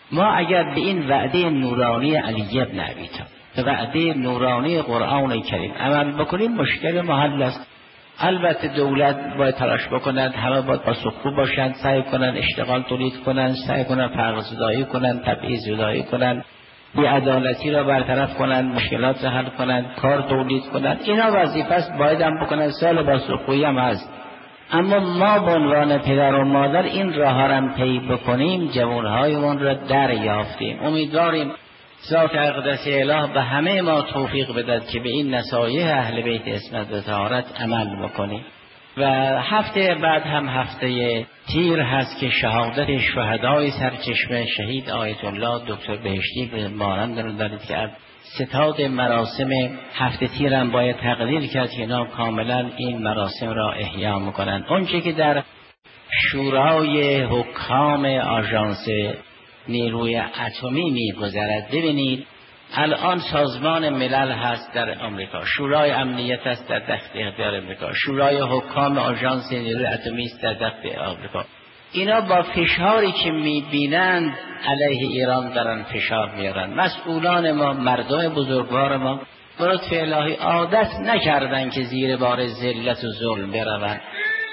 ما اگر به این وعده نورانی علی بن ابی طالب، به وعده نورانی قرآن کریم عمل بکنیم، مشکل محل است. البته دولت باید تلاش بکنند، همه باید پاسخگو باشند، سعی کنند اشتغال تولید کنند، سعی کنند فرق زدایی کنند، تبعیض زدایی کنند، بی‌عدالتی را برطرف کنند، مشکلات را حل کنند، کار تولید کنند. اینا وظیفه است، باید هم بکنند، سال پاسخگویی هم هست. اما ما به عنوان پدر و مادر این راه را پی بکنیم، جوانهایمون را دریافتیم. امیدواریم ذات اقدس اله به همه ما توفیق بدهد که به این نصایح اهل بیت عصمت و طهارت عمل بکنیم. و هفته بعد هم هفته تیر هست که شهادت شهدای سرچشمه شهید آیت الله دکتر بهشتی به مانند رو دارید که ستاد مراسم هفته تیر هم باید تقدیر کرد که اینا کاملا این مراسم را احیا میکنند. اونچه که در شورای حکام آژانس نیروی اتمی میگذرد، ببینید الان سازمان ملل هست در آمریکا، شورای امنیت است در دست اختیار آمریکا، شورای حکام آژانس نیروی اتمی است در دست آمریکا. اینا با فشاری که میبینند علیه ایران دارن فشار میارن. مسئولان ما، مردم بزرگوار ما به لطف الهی عادت نکردن که زیر بار ذلت و ظلم بروند.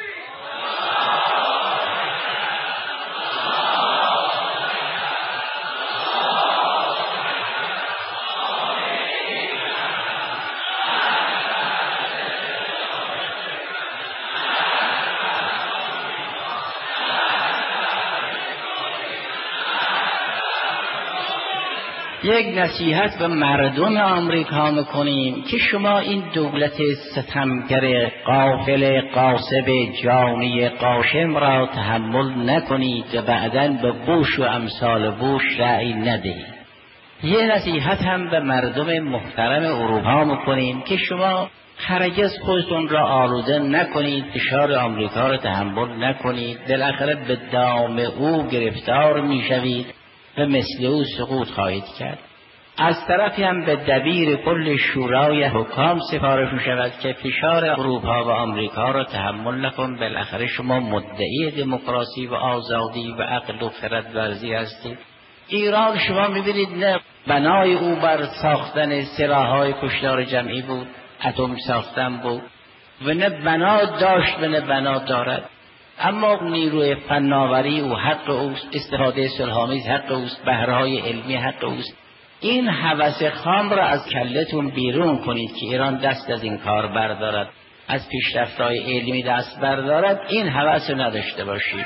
یک نصیحت به مردم آمریکا میکنیم که شما این دولت ستمگر غافل غاصب جانی قاشم را تحمل نکنید و بعداً به بوش و امثال بوش رأی ندهید. یه نصیحت هم به مردم محترم اروپا میکنیم که شما هرگز خودتون را آلوده نکنید، فشار آمریکا را تحمل نکنید، بالاخره به دام او گرفتار میشوید و مثل او سقوط خواهید کرد. از طرفی هم به دبیر کل شورای حکام سفارش می شود که فشار اروپا و آمریکا را تحمل نکن، بالاخره شما مدعی دموکراسی و آزادی و عقل و خرد ورزی هستید. ایران شما می بینید نه بنای او بر ساختن سلاح‌های کشتار جمعی بود، اتم ساختن بود و نه بنا داشت و نه بنا دارد. اما نیروی فناوری او حق اوست، استفاده صلح‌آمیز حق اوست، بهرهای علمی حق اوست. این هوس خام را از کلتون بیرون کنید که ایران دست از این کار بردارد، از پیشرفت‌های علمی دست بردارد. این هوس رو نداشته باشید.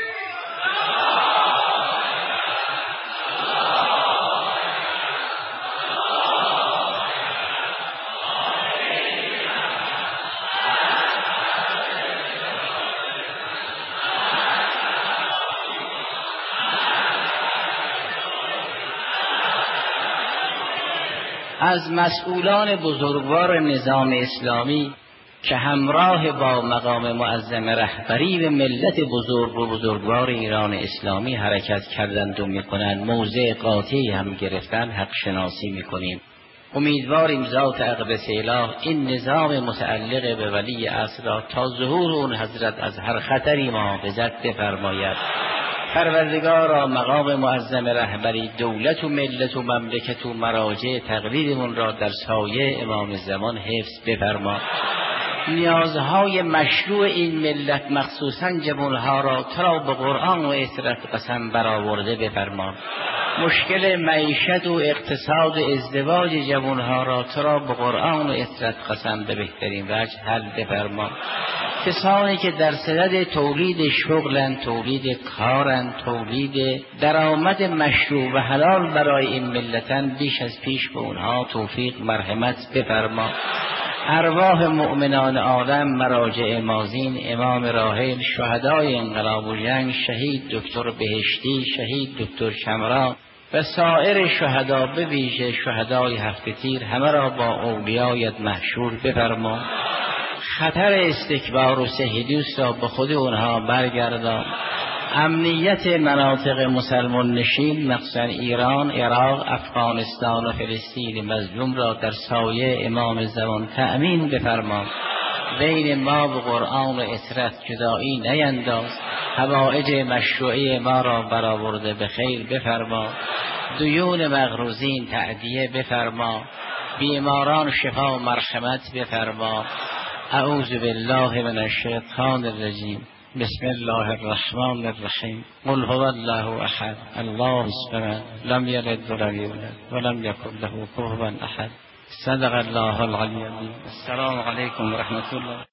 از مسئولان بزرگوار نظام اسلامی که همراه با مقام معظم رهبری و ملت بزرگ و بزرگوار ایران اسلامی حرکت کردند و میکنند، موضع قاطعی هم گرفتن، حق شناسی میکنیم. امیدواریم ذات اقدس اله این نظام متعلق به ولی عصر را تا ظهور اون حضرت از هر خطری محافظت بفرماید. پروردگارا مقام معظم رهبری، دولت و ملت و مملکت و مراجع تقلیدمون را در سایه امام زمان حفظ بفرما. نیازهای مشروع این ملت مخصوصاً جوانها را ترا به قرآن و اطرت قسم برآورده بفرما. مشکل معیشت و اقتصاد و ازدواج جوانها را ترا به قرآن و اطرت قسم به بهترین وجه حل بفرما. کسانی که در صدد تولید شغلند، تولید کارند، تولید درآمد مشروع و حلال برای این ملتن، بیش از پیش به اونها توفیق مرحمت بفرما. ارواح مؤمنان عالم، مراجع مازین، امام راحل، شهدای انقلاب و جنگ، شهید دکتر بهشتی، شهید دکتر شمران و سایر شهدا، به ویژه شهدای هفته تیر، همه را با اولیایت محشور بفرما. خطر استکبار و سهیدوست را به خود اونها برگردان. امنیت مناطق مسلمان نشین مخصوصا ایران، عراق، افغانستان و فلسطین مظلوم را در سایه امام زمان تأمین بفرما. بین ما و قرآن و اطرت جدایی نینداز. حوائج مشروعه ما را برآورده به خیر بفرما. دیون مغروزین تعدیه بفرما. بیماران شفا و مرحمت بفرما. اعوذ بالله من الشیطان الرجیم. بسم الله الرحمن الرحیم. قل هو الله احد الله الصمد لم یلد ولم یولد ولم یکن له کفوا احد. صدق الله العلی العظیم. السلام علیکم و رحمت الله.